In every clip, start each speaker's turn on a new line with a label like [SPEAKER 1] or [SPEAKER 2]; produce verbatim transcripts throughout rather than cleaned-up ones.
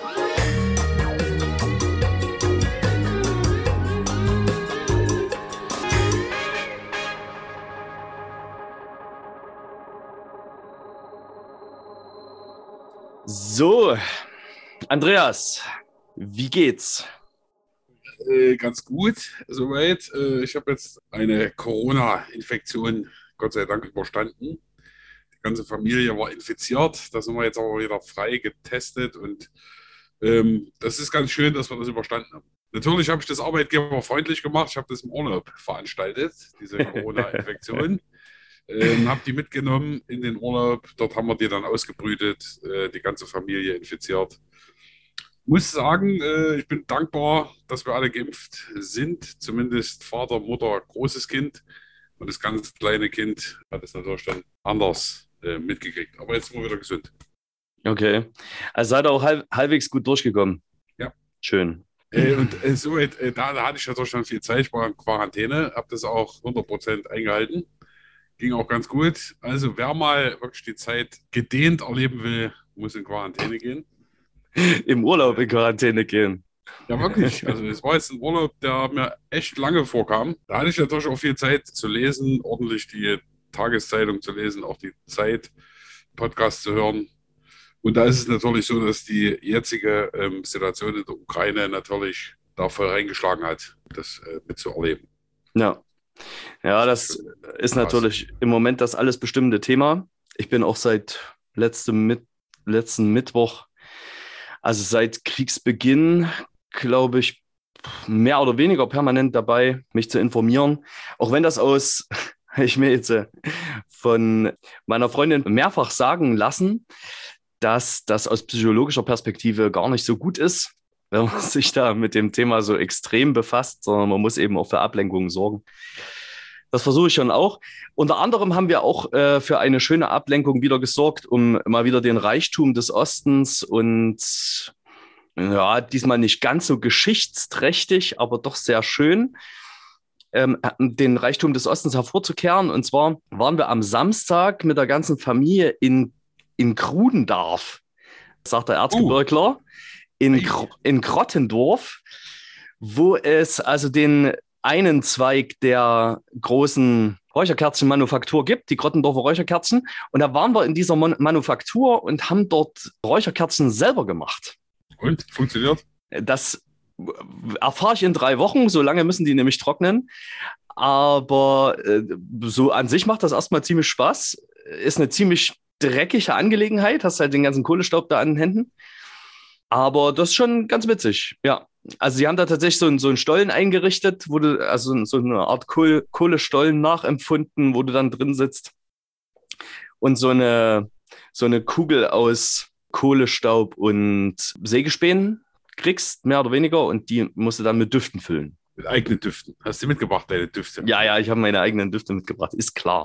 [SPEAKER 1] So, Andreas, wie geht's?
[SPEAKER 2] Äh, ganz gut, soweit. Äh, ich habe jetzt eine Corona-Infektion, Gott sei Dank, überstanden. Die ganze Familie war infiziert. Da sind wir jetzt aber wieder frei getestet und ähm, das ist ganz schön, dass wir das überstanden haben. Natürlich habe ich das arbeitgeberfreundlich gemacht. Ich habe das im Urlaub veranstaltet, diese Corona-Infektion. Ähm, habe die mitgenommen in den Urlaub. Dort haben wir die dann ausgebrütet, äh, die ganze Familie infiziert. Muss sagen, äh, ich bin dankbar, dass wir alle geimpft sind. Zumindest Vater, Mutter, großes Kind. Und das ganz kleine Kind hat es natürlich dann anders äh, mitgekriegt. Aber jetzt sind wir wieder gesund.
[SPEAKER 1] Okay, also seid ihr auch halb, halbwegs gut durchgekommen.
[SPEAKER 2] Ja.
[SPEAKER 1] Schön.
[SPEAKER 2] Äh, und äh, so, äh, da, da hatte ich natürlich schon viel Zeit. Ich war in Quarantäne, habe das auch hundert Prozent eingehalten. Ging auch ganz gut. Also wer mal wirklich die Zeit gedehnt erleben will, muss in Quarantäne gehen.
[SPEAKER 1] Im Urlaub in Quarantäne gehen.
[SPEAKER 2] Ja, wirklich. Also es war jetzt ein Urlaub, der mir echt lange vorkam. Da hatte ich natürlich auch viel Zeit zu lesen, ordentlich die Tageszeitung zu lesen, auch die Zeit, Podcast zu hören. Und da ist es natürlich so, dass die jetzige ähm, Situation in der Ukraine natürlich da voll reingeschlagen hat, das äh, mitzuerleben.
[SPEAKER 1] Ja. Ja, das ist natürlich im Moment das alles bestimmende Thema. Ich bin auch seit letztem Mit- letzten Mittwoch, also seit Kriegsbeginn, glaube ich, mehr oder weniger permanent dabei, mich zu informieren. Auch wenn das aus, ich mir jetzt äh, von meiner Freundin mehrfach sagen lassen, dass das aus psychologischer Perspektive gar nicht so gut ist, wenn man sich da mit dem Thema so extrem befasst, sondern man muss eben auch für Ablenkungen sorgen. Das versuche ich schon auch. Unter anderem haben wir auch äh, für eine schöne Ablenkung wieder gesorgt, um mal wieder den Reichtum des Ostens und ja, diesmal nicht ganz so geschichtsträchtig, aber doch sehr schön, ähm, den Reichtum des Ostens hervorzukehren. Und zwar waren wir am Samstag mit der ganzen Familie in, in Grudendorf, sagt der Erzgebirgler, in, Gr- in Grottendorf, wo es also den einen Zweig der großen Räucherkerzenmanufaktur gibt, die Grottendorfer Räucherkerzen. Und da waren wir in dieser Mon- Manufaktur und haben dort Räucherkerzen selber gemacht.
[SPEAKER 2] Und? Funktioniert?
[SPEAKER 1] Das erfahre ich in drei Wochen, so lange müssen die nämlich trocknen. Aber äh, so an sich macht das erstmal ziemlich Spaß. Ist eine ziemlich dreckige Angelegenheit, hast halt den ganzen Kohlestaub da an den Händen. Aber das ist schon ganz witzig, ja. Also sie haben da tatsächlich so einen, so einen Stollen eingerichtet, wo du, also so eine Art Kohl, Kohlestollen nachempfunden, wo du dann drin sitzt und so eine, so eine Kugel aus Kohlestaub und Sägespänen kriegst, mehr oder weniger, und die musst du dann mit Düften füllen.
[SPEAKER 2] Mit eigenen Düften. Hast du mitgebracht, deine Düfte?
[SPEAKER 1] Ja, ja, ich habe meine eigenen Düfte mitgebracht, ist klar.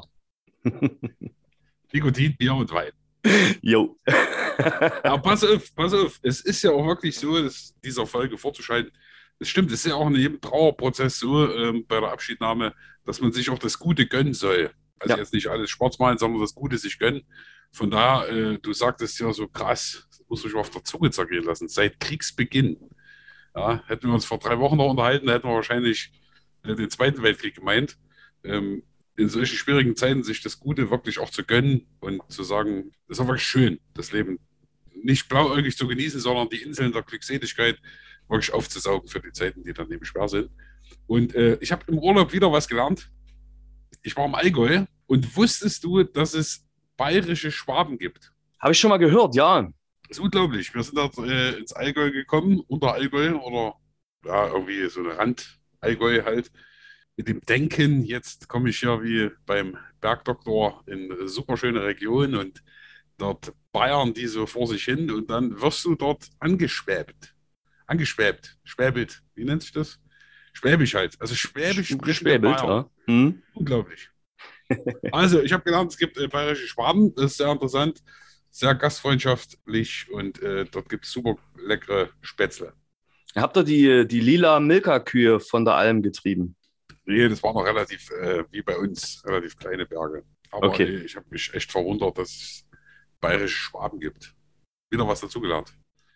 [SPEAKER 2] Nikotin, Bier und Wein.
[SPEAKER 1] Jo.
[SPEAKER 2] Aber pass auf, pass auf. Es ist ja auch wirklich so, dass dieser Folge vorzuschalten. Es stimmt, es ist ja auch in jedem Trauerprozess so, ähm, bei der Abschiednahme, dass man sich auch das Gute gönnen soll. Also
[SPEAKER 1] Ja.
[SPEAKER 2] jetzt nicht alles schwarz malen, sondern das Gute sich gönnen. Von daher, äh, du sagtest ja so krass, das muss ich auf der Zunge zergehen lassen, seit Kriegsbeginn. Ja, hätten wir uns vor drei Wochen noch unterhalten, hätten wir wahrscheinlich äh, den Zweiten Weltkrieg gemeint. Ähm, in solchen schwierigen Zeiten sich das Gute wirklich auch zu gönnen und zu sagen, das ist auch wirklich schön, das Leben nicht blauäugig zu genießen, sondern die Inseln der Glückseligkeit wirklich aufzusaugen für die Zeiten, die dann eben schwer sind. Und äh, ich habe im Urlaub wieder was gelernt. Ich war im Allgäu und wusstest du, dass es bayerische Schwaben gibt?
[SPEAKER 1] Habe ich schon mal gehört, ja.
[SPEAKER 2] Das ist unglaublich. Wir sind da äh, ins Allgäu gekommen, unter Allgäu oder ja, irgendwie so eine Rand-Allgäu halt. Mit dem Denken, jetzt komme ich ja wie beim Bergdoktor in eine super schöne Region und dort bayern die so vor sich hin und dann wirst du dort angeschwäbt. Angeschwäbt, schwäbelt, wie nennt sich das? Schwäbisch halt. Also Schwäbisch sprechende
[SPEAKER 1] Geschwäbelt,
[SPEAKER 2] Bayern.
[SPEAKER 1] ja. Hm.
[SPEAKER 2] Unglaublich. Also, ich habe gelernt, es gibt äh, bayerische Schwaben, das ist sehr interessant, sehr gastfreundschaftlich und äh, dort gibt es super leckere Spätzle.
[SPEAKER 1] Habt ihr die, die lila Milka-Kühe von der Alm getrieben?
[SPEAKER 2] Nee, das waren noch relativ, äh, wie bei uns, relativ kleine Berge. Aber
[SPEAKER 1] Okay.
[SPEAKER 2] äh, ich habe mich echt verwundert, dass es bayerische Schwaben gibt. Wieder was dazugelernt.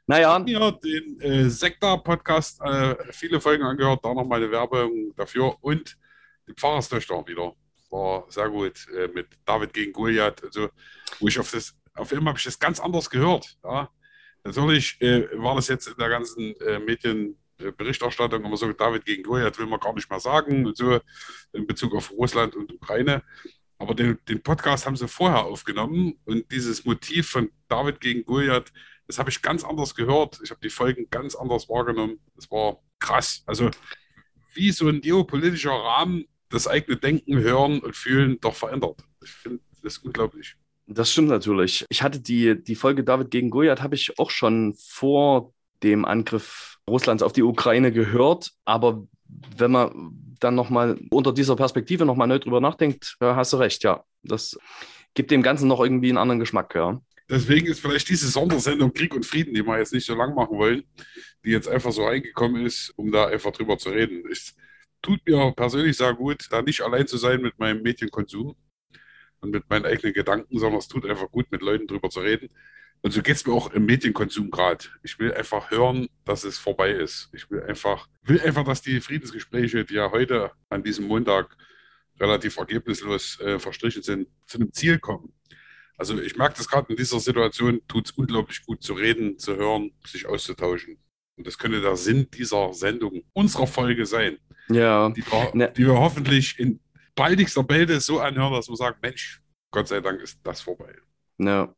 [SPEAKER 2] Ich habe
[SPEAKER 1] Naja,
[SPEAKER 2] mir den äh, Sekta-Podcast äh, viele Folgen angehört, da nochmal eine Werbung dafür und die Pfarrerstöchter wieder. War sehr gut äh, mit David gegen Goliath. Also, wo ich auf das, auf einmal habe ich das ganz anders gehört. Ja. Natürlich äh, war das jetzt in der ganzen äh, Medienberichterstattung immer so, David gegen Goliath will man gar nicht mehr sagen und so in Bezug auf Russland und Ukraine. Aber den, den Podcast haben sie vorher aufgenommen und dieses Motiv von David gegen Goliath, das habe ich ganz anders gehört. Ich habe die Folgen ganz anders wahrgenommen. Das war krass. Also wie so ein geopolitischer Rahmen das eigene Denken, Hören und Fühlen doch verändert. Ich finde das unglaublich.
[SPEAKER 1] das stimmt natürlich. Ich hatte die, die Folge David gegen Goliath, habe ich auch schon vor dem Angriff Russlands auf die Ukraine gehört. Aber wenn man dann nochmal unter dieser Perspektive nochmal neu drüber nachdenkt, äh, hast du recht, ja. Das gibt dem Ganzen noch irgendwie einen anderen Geschmack, ja.
[SPEAKER 2] Deswegen ist vielleicht diese Sondersendung Krieg und Frieden, die wir jetzt nicht so lang machen wollen, die jetzt einfach so reingekommen ist, um da einfach drüber zu reden. Es tut mir persönlich sehr gut, da nicht allein zu sein mit meinem Medienkonsum und mit meinen eigenen Gedanken, sondern es tut einfach gut, mit Leuten drüber zu reden. Und so geht es mir auch im Medienkonsum gerade. Ich will einfach hören, dass es vorbei ist. Ich will einfach, will einfach, dass die Friedensgespräche, die ja heute an diesem Montag relativ ergebnislos äh, verstrichen sind, zu einem Ziel kommen. Also ich merke das gerade in dieser Situation, tut es unglaublich gut zu reden, zu hören, sich auszutauschen. Und das könnte der Sinn dieser Sendung, unserer Folge sein,
[SPEAKER 1] Ja,
[SPEAKER 2] die wir,
[SPEAKER 1] ne,
[SPEAKER 2] die wir hoffentlich in baldigster Bälde so anhören, dass wir sagen, Mensch, Gott sei Dank ist das vorbei.
[SPEAKER 1] ne.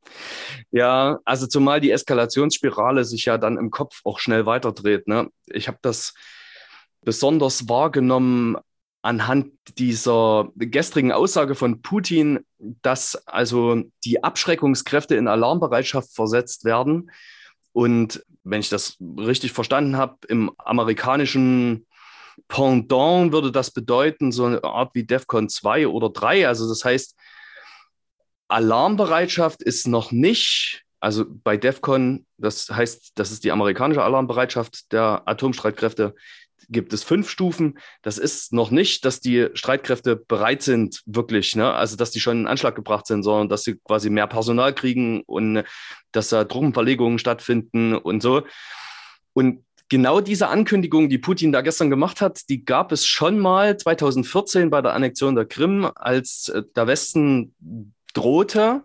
[SPEAKER 1] Ja, also zumal die Eskalationsspirale sich ja dann im Kopf auch schnell weiterdreht, ne? Ich habe das besonders wahrgenommen anhand dieser gestrigen Aussage von Putin, dass also die Abschreckungskräfte in Alarmbereitschaft versetzt werden. Und wenn ich das richtig verstanden habe, im amerikanischen Pendant würde das bedeuten, so eine Art wie DEFCON zwei oder drei. Also das heißt, Alarmbereitschaft ist noch nicht, also bei DEFCON, das heißt, das ist die amerikanische Alarmbereitschaft der Atomstreitkräfte, gibt es fünf Stufen. Das ist noch nicht, dass die Streitkräfte bereit sind, wirklich, ne? Also dass die schon in Anschlag gebracht sind, sondern dass sie quasi mehr Personal kriegen und dass da Truppenverlegungen stattfinden und so. Und genau diese Ankündigung, die Putin da gestern gemacht hat, die gab es schon mal zweitausendvierzehn bei der Annexion der Krim, als der Westen drohte.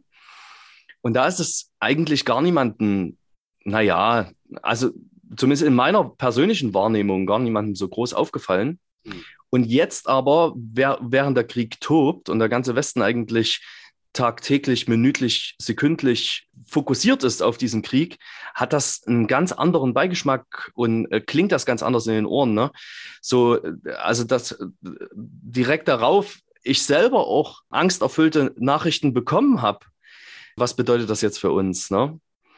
[SPEAKER 1] Und da ist es eigentlich gar niemanden, naja, also zumindest in meiner persönlichen Wahrnehmung gar niemandem so groß aufgefallen.
[SPEAKER 2] Hm.
[SPEAKER 1] Und jetzt aber, während der Krieg tobt und der ganze Westen eigentlich tagtäglich, minütlich, sekündlich fokussiert ist auf diesen Krieg, hat das einen ganz anderen Beigeschmack und äh, klingt das ganz anders in den Ohren. Ne? So, also das äh, direkt darauf ich selber auch angsterfüllte Nachrichten bekommen habe. Was bedeutet das jetzt für uns? Ne?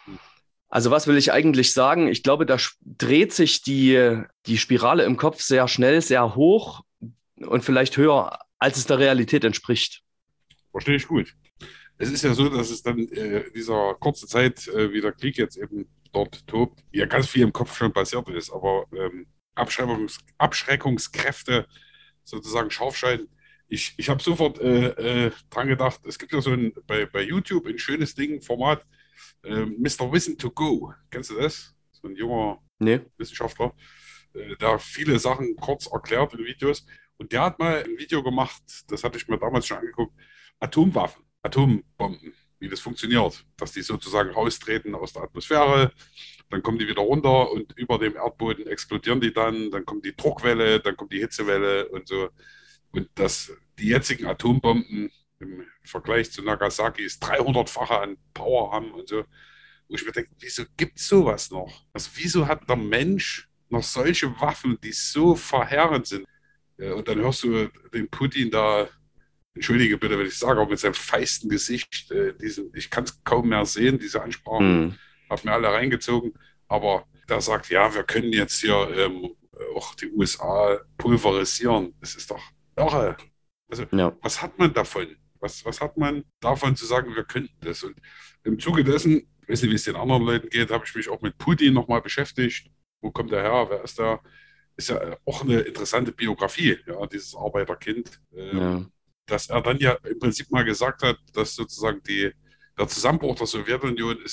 [SPEAKER 1] Also was will ich eigentlich sagen? Ich glaube, da dreht sich die, die Spirale im Kopf sehr schnell, sehr hoch und vielleicht höher, als es der Realität entspricht.
[SPEAKER 2] Verstehe ich gut. Es ist ja so, dass es dann äh, in dieser kurzen Zeit, äh, wie der Krieg jetzt eben dort tobt, ja ganz viel im Kopf schon passiert ist, aber ähm, Abschreckungs Abschreckungskräfte sozusagen scharf schalten. Ich, ich habe sofort äh, äh, dran gedacht, es gibt ja so ein, bei, bei YouTube ein schönes Ding, Format, äh, Mister Wissen to Go. Kennst du das? So ein junger
[SPEAKER 1] Nee.
[SPEAKER 2] Wissenschaftler, äh, der viele Sachen kurz erklärt in Videos. Und der hat mal ein Video gemacht, das hatte ich mir damals schon angeguckt, Atomwaffen, Atombomben, wie das funktioniert. Dass die sozusagen raustreten aus der Atmosphäre, dann kommen die wieder runter und über dem Erdboden explodieren die dann, dann kommt die Druckwelle, dann kommt die Hitzewelle und so. Und dass die jetzigen Atombomben im Vergleich zu Nagasaki's dreihundertfache an Power haben und so, wo ich mir denke, wieso gibt es sowas noch? Also wieso hat der Mensch noch solche Waffen, die so verheerend sind? Und dann hörst du den Putin da, entschuldige bitte, wenn ich sage, auch mit seinem feisten Gesicht, äh, diesen, ich kann es kaum mehr sehen, diese Ansprachen,
[SPEAKER 1] Hm.
[SPEAKER 2] habe mir alle reingezogen, aber der sagt, ja, wir können jetzt hier ähm, auch die U S A pulverisieren. Das ist doch irre. Also,
[SPEAKER 1] Ja.
[SPEAKER 2] was hat man davon? Was, was hat man davon zu sagen, wir könnten das? Und im Zuge dessen, ich weiß nicht, wie es den anderen Leuten geht, habe ich mich auch mit Putin nochmal beschäftigt. Wo kommt der her? Wer ist der? Ist ja auch eine interessante Biografie, ja, dieses Arbeiterkind. Ähm,
[SPEAKER 1] Ja.
[SPEAKER 2] dass er dann ja im Prinzip mal gesagt hat, dass sozusagen die, der Zusammenbruch der Sowjetunion ist die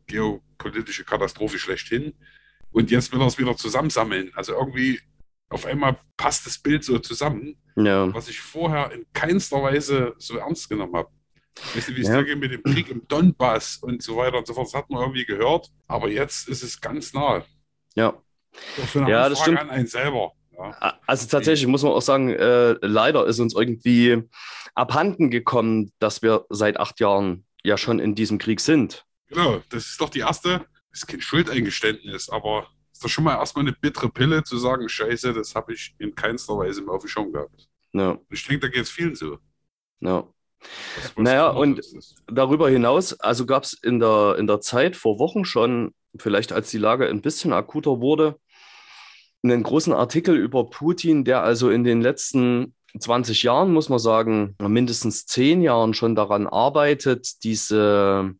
[SPEAKER 2] geopolitische Katastrophe schlechthin. Und jetzt will er es wieder zusammensammeln. Also irgendwie auf einmal passt das Bild so zusammen,
[SPEAKER 1] Ja.
[SPEAKER 2] was ich vorher in keinster Weise so ernst genommen habe. Weißt du, wie es
[SPEAKER 1] Ja.
[SPEAKER 2] da geht mit dem Krieg im Donbass und so weiter und so fort, das hat man irgendwie gehört, aber jetzt ist es ganz nahe.
[SPEAKER 1] Ja.
[SPEAKER 2] Auch so eine
[SPEAKER 1] Ja, das
[SPEAKER 2] Anfrage
[SPEAKER 1] stimmt.
[SPEAKER 2] an einen selber. Ja.
[SPEAKER 1] Also tatsächlich muss man auch sagen, äh, leider ist uns irgendwie abhanden gekommen, dass wir seit acht Jahren ja schon in diesem Krieg sind.
[SPEAKER 2] Genau, das ist doch die erste, das ist kein Schuldeingeständnis, aber es ist doch schon mal erstmal eine bittere Pille zu sagen, Scheiße, das habe ich in keinster Weise mehr auf dem Schirm gehabt.
[SPEAKER 1] Ja.
[SPEAKER 2] Und ich denke, da geht es vielen so.
[SPEAKER 1] Ja.
[SPEAKER 2] Was, was
[SPEAKER 1] Naja,
[SPEAKER 2] kümmert
[SPEAKER 1] und
[SPEAKER 2] uns das?
[SPEAKER 1] darüber hinaus, also gab es in der, in der Zeit vor Wochen schon, vielleicht als die Lage ein bisschen akuter wurde, einen großen Artikel über Putin, der also in den letzten zwanzig Jahren, muss man sagen, mindestens zehn Jahren schon daran arbeitet, diese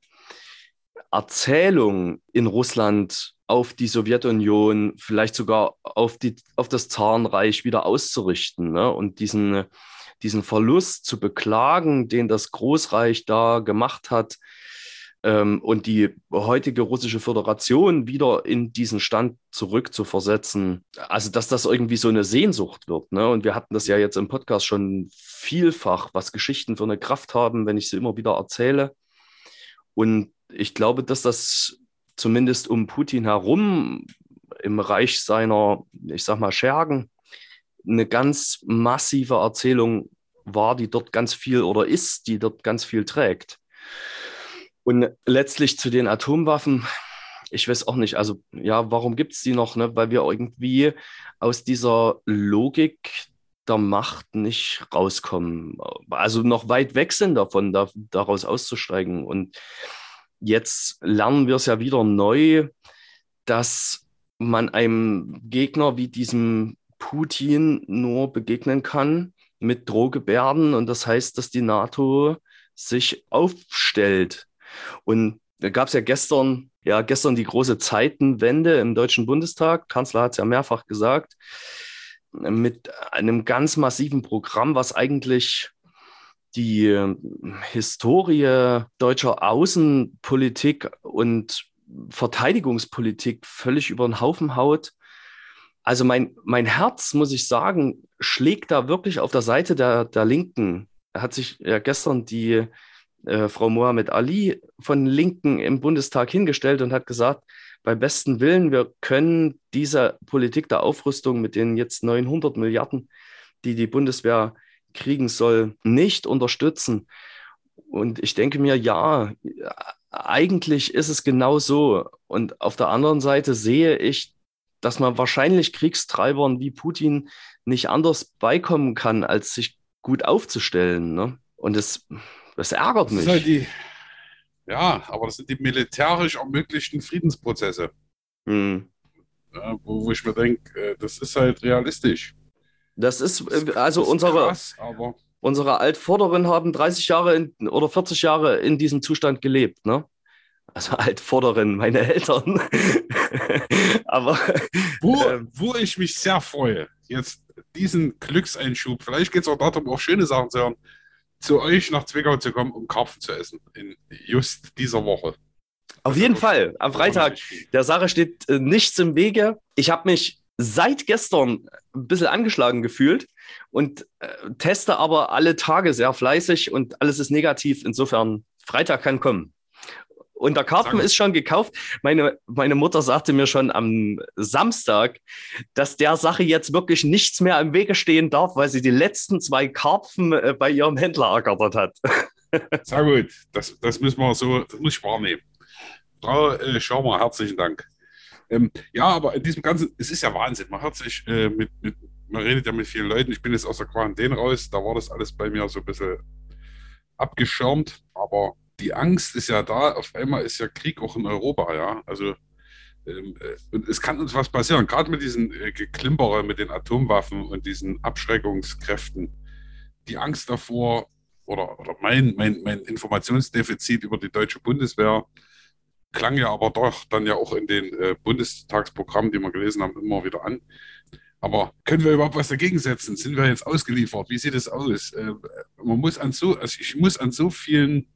[SPEAKER 1] Erzählung in Russland auf die Sowjetunion, vielleicht sogar auf, die, auf das Zarenreich wieder auszurichten, ne? Und diesen, diesen Verlust zu beklagen, den das Großreich da gemacht hat, ähm, und die heutige russische Föderation wieder in diesen Stand zurückzuversetzen. Also, dass das irgendwie so eine Sehnsucht wird, ne? Und wir hatten das ja jetzt im Podcast schon vielfach, was Geschichten für eine Kraft haben, wenn ich sie immer wieder erzähle. Und ich glaube, dass das zumindest um Putin herum im Reich seiner, ich sag mal, Schergen eine ganz massive Erzählung war, die dort ganz viel oder ist, die dort ganz viel trägt. Und letztlich zu den Atomwaffen, ich weiß auch nicht, also ja, warum gibt es die noch? Ne? Weil wir irgendwie aus dieser Logik der Macht nicht rauskommen. Also noch weit weg sind davon, da, daraus auszusteigen. Und jetzt lernen wir es ja wieder neu, dass man einem Gegner wie diesem Putin nur begegnen kann mit Drohgebärden. Und das heißt, dass die NATO sich aufstellt. Und da gab es ja gestern, ja, gestern die große Zeitenwende im Deutschen Bundestag. Kanzler hat es ja mehrfach gesagt, mit einem ganz massiven Programm, was eigentlich die Historie deutscher Außenpolitik und Verteidigungspolitik völlig über den Haufen haut. Also mein, mein Herz, muss ich sagen, schlägt da wirklich auf der Seite der, der Linken. Da hat sich ja gestern die äh, Frau Mohammed Ali von Linken im Bundestag hingestellt und hat gesagt, bei bestem Willen, wir können diese Politik der Aufrüstung mit den jetzt neunhundert Milliarden, die die Bundeswehr kriegen soll, nicht unterstützen. Und ich denke mir, ja, eigentlich ist es genau so. Und auf der anderen Seite sehe ich, dass man wahrscheinlich Kriegstreibern wie Putin nicht anders beikommen kann, als sich gut aufzustellen. Ne? Und das, das ärgert
[SPEAKER 2] Das
[SPEAKER 1] mich.
[SPEAKER 2] ist halt die, ja, aber das sind die militärisch ermöglichten Friedensprozesse,
[SPEAKER 1] Hm.
[SPEAKER 2] ja, wo, wo ich mir denke, das ist halt realistisch.
[SPEAKER 1] Das ist,
[SPEAKER 2] Das,
[SPEAKER 1] äh, also
[SPEAKER 2] das ist
[SPEAKER 1] unsere,
[SPEAKER 2] krass, aber
[SPEAKER 1] unsere Altvorderen haben dreißig Jahre in, oder vierzig Jahre in diesem Zustand gelebt, ne? Also Altvorderen, meine Eltern. Aber
[SPEAKER 2] wo,
[SPEAKER 1] ähm,
[SPEAKER 2] wo ich mich sehr freue, jetzt diesen Glückseinschub, vielleicht geht es auch darum, auch schöne Sachen zu hören, zu euch nach Zwickau zu kommen, um Karpfen zu essen, in just dieser Woche.
[SPEAKER 1] auf
[SPEAKER 2] Das
[SPEAKER 1] jeden
[SPEAKER 2] ist
[SPEAKER 1] Fall, am Freitag, der Sache steht äh, nichts im Wege. Ich habe mich seit gestern ein bisschen angeschlagen gefühlt und äh, teste aber alle Tage sehr fleißig und alles ist negativ. Insofern, Freitag kann kommen. Und der Karpfen ist schon gekauft. Meine, meine Mutter sagte mir schon am Samstag, dass der Sache jetzt wirklich nichts mehr im Wege stehen darf, weil sie die letzten zwei Karpfen äh, bei ihrem Händler ergattert hat.
[SPEAKER 2] Sehr gut, das, das müssen wir so, das muss ich wahrnehmen. Da äh, schauen wir, herzlichen Dank. Ähm, ja, aber in diesem Ganzen, es ist ja Wahnsinn. Man hört sich äh, mit, mit, man redet ja mit vielen Leuten. Ich bin jetzt aus der Quarantäne raus, da war das alles bei mir so ein bisschen abgeschirmt, aber die Angst ist ja da. Auf einmal ist ja Krieg auch in Europa, ja. Also ähm, äh, und es kann uns was passieren, gerade mit diesen äh, Geklimpere, mit den Atomwaffen und diesen Abschreckungskräften. Die Angst davor oder, oder mein, mein, mein Informationsdefizit über die deutsche Bundeswehr klang ja aber doch dann ja auch in den äh, Bundestagsprogrammen, die wir gelesen haben, immer wieder an. Aber können wir überhaupt was dagegen setzen? Sind wir jetzt ausgeliefert? Wie sieht es aus? Äh, man muss an so, also ich muss an so vielen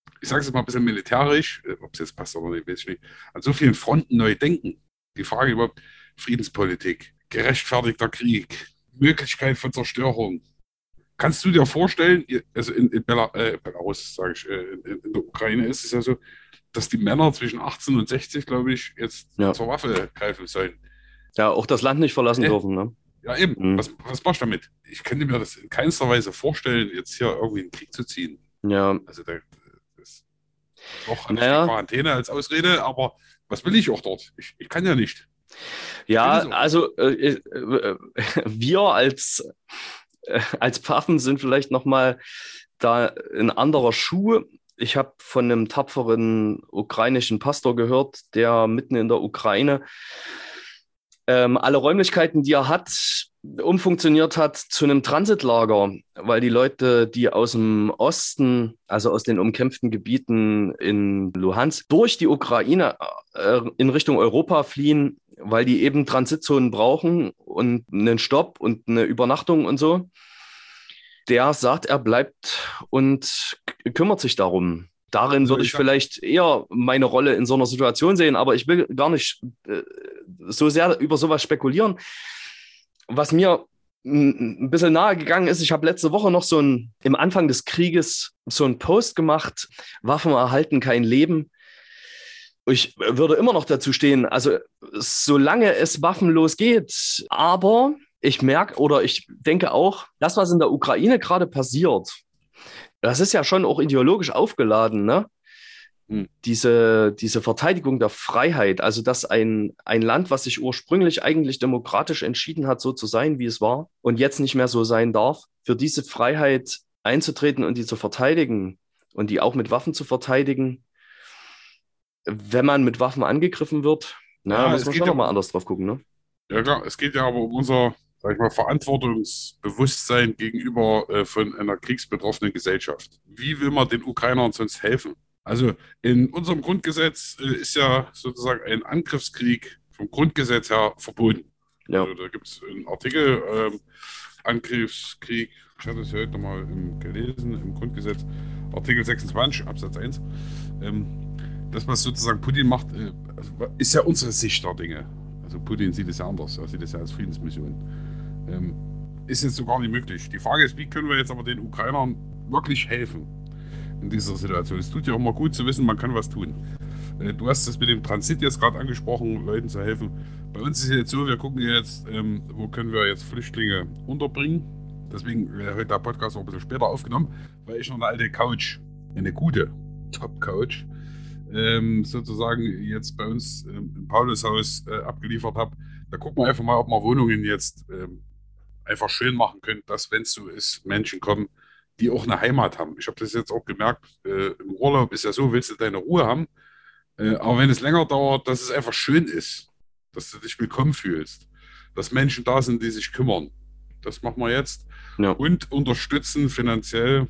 [SPEAKER 2] ich sage es mal ein bisschen militärisch, äh, ob es jetzt passt oder nicht, weiß ich nicht, an so vielen Fronten neu denken. Die Frage überhaupt, Friedenspolitik, gerechtfertigter Krieg, Möglichkeit von Zerstörung. Kannst du dir vorstellen, also in, in Bela, äh, Belarus, sage ich, äh, in, in der Ukraine ist es ja so, dass die Männer zwischen achtzehn und sechzig, glaube ich, jetzt
[SPEAKER 1] Ja.
[SPEAKER 2] zur Waffe greifen sollen.
[SPEAKER 1] Ja, auch das Land nicht verlassen
[SPEAKER 2] Hä?
[SPEAKER 1] dürfen, ne?
[SPEAKER 2] Ja, eben.
[SPEAKER 1] Mhm.
[SPEAKER 2] Was, was machst du damit? Ich könnte mir das in keinster Weise vorstellen, jetzt hier irgendwie einen Krieg zu ziehen.
[SPEAKER 1] Ja,
[SPEAKER 2] Also da, das doch habe ich die
[SPEAKER 1] naja,
[SPEAKER 2] Quarantäne als Ausrede, aber was will ich auch dort? Ich, ich kann ja nicht. Ich will
[SPEAKER 1] ja,
[SPEAKER 2] es auch nicht.
[SPEAKER 1] also äh, äh, wir als, äh, als Pfaffen sind vielleicht nochmal da ein anderer Schuh. Ich habe von einem tapferen ukrainischen Pastor gehört, der mitten in der Ukraine ähm, alle Räumlichkeiten, die er hat, umfunktioniert hat zu einem Transitlager, weil die Leute, die aus dem Osten, also aus den umkämpften Gebieten in Luhansk, durch die Ukraine äh, in Richtung Europa fliehen, weil die eben Transitzonen brauchen und einen Stopp und eine Übernachtung und so. Der sagt, er bleibt und k- kümmert sich darum. Darin
[SPEAKER 2] Also
[SPEAKER 1] würde
[SPEAKER 2] ich
[SPEAKER 1] ich
[SPEAKER 2] sag,
[SPEAKER 1] vielleicht eher meine Rolle in so einer Situation sehen, aber ich will gar nicht äh, so sehr über sowas spekulieren. Was mir n- ein bisschen nahe gegangen ist, ich habe letzte Woche noch so ein, im Anfang des Krieges so einen Post gemacht, Waffen erhalten kein Leben. Ich würde immer noch dazu stehen, also solange es waffenlos geht, aber ich merke oder ich denke auch, das, was in der Ukraine gerade passiert, das ist ja schon auch ideologisch aufgeladen, ne?
[SPEAKER 2] hm,
[SPEAKER 1] Diese, diese Verteidigung der Freiheit, also dass ein, ein Land, was sich ursprünglich eigentlich demokratisch entschieden hat, so zu sein, wie es war und jetzt nicht mehr so sein darf, für diese Freiheit einzutreten und die zu verteidigen und die auch mit Waffen zu verteidigen, wenn man mit Waffen angegriffen wird, na,
[SPEAKER 2] ja,
[SPEAKER 1] muss
[SPEAKER 2] es
[SPEAKER 1] man
[SPEAKER 2] geht
[SPEAKER 1] schon
[SPEAKER 2] ja
[SPEAKER 1] nochmal
[SPEAKER 2] um,
[SPEAKER 1] anders drauf gucken, ne?
[SPEAKER 2] ja klar, es geht ja aber um unser, sag ich mal, Verantwortungsbewusstsein gegenüber äh, von einer kriegsbetroffenen Gesellschaft. Wie will man den Ukrainern sonst helfen? Also in unserem Grundgesetz äh, ist ja sozusagen ein Angriffskrieg vom Grundgesetz her verboten.
[SPEAKER 1] Ja,
[SPEAKER 2] Also da gibt es einen Artikel, ähm, Angriffskrieg, ich hatte es ja heute mal im, gelesen, im Grundgesetz, Artikel sechsundzwanzig Absatz eins. Ähm, das, was sozusagen Putin macht, äh, also, ist ja unsere Sicht der Dinge. Also Putin sieht es ja anders, er sieht es ja als Friedensmission. Ähm, ist jetzt so gar nicht möglich. Die Frage ist, wie können wir jetzt aber den Ukrainern wirklich helfen in dieser Situation? Es tut ja auch mal gut zu wissen, man kann was tun. Äh, du hast das mit dem Transit jetzt gerade angesprochen, Leuten zu helfen. Bei uns ist es jetzt so, wir gucken jetzt, ähm, wo können wir jetzt Flüchtlinge unterbringen. Deswegen wäre heute der Podcast auch ein bisschen später aufgenommen, weil ich noch eine alte Couch, eine gute Top-Couch, ähm, sozusagen jetzt bei uns ähm, im Paulushaus äh, abgeliefert habe. Da gucken wir einfach mal, ob wir Wohnungen jetzt ähm, einfach schön machen können, dass, wenn es so ist, Menschen kommen, die auch eine Heimat haben. Ich habe das jetzt auch gemerkt, äh, im Urlaub ist ja so, willst du deine Ruhe haben, äh, aber wenn es länger dauert, dass es einfach schön ist, dass du dich willkommen fühlst, dass Menschen da sind, die sich kümmern. Das machen wir jetzt.
[SPEAKER 1] ja,
[SPEAKER 2] Und unterstützen finanziell